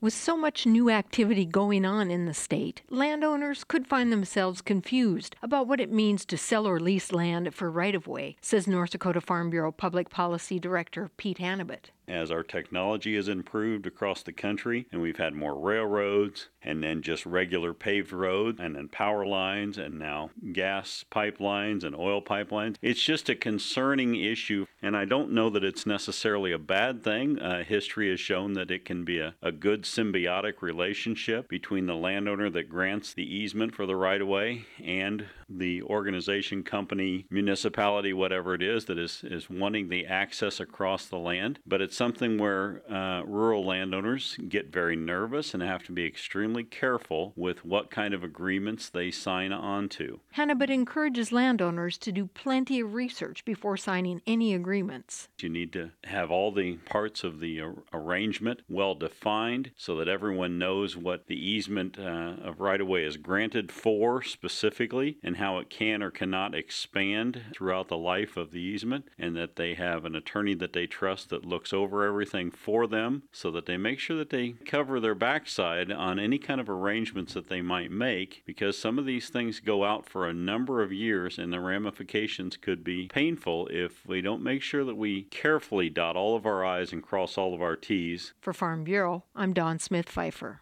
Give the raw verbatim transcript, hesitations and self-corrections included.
With so much new activity going on in the state, landowners could find themselves confused about what it means to sell or lease land for right of way, says North Dakota Farm Bureau Public Policy Director Pete Hannabut. As our technology has improved across the country and we've had more railroads and then just regular paved roads and then power lines and now gas pipelines and oil pipelines, it's just a concerning issue. And I don't know that it's necessarily a bad thing. Uh, history has shown that it can be a, a good symbiotic relationship between the landowner that grants the easement for the right-of-way and the organization, company, municipality, whatever it is that is, is wanting the access across the land. But it's something where uh, rural landowners get very nervous and have to be extremely careful with what kind of agreements they sign on to. Hannabut encourages landowners to do plenty of research before signing any agreements. You need to have all the parts of the ar- arrangement well defined so that everyone knows what the easement uh, of right-of-way is granted for specifically and how it can or cannot expand throughout the life of the easement, and that they have an attorney that they trust that looks over everything for them so that they make sure that they cover their backside on any kind of arrangements that they might make, because some of these things go out for a number of years and the ramifications could be painful if we don't make sure that we carefully dot all of our I's and cross all of our T's. For Farm Bureau, I'm Dawn Smith Pfeiffer.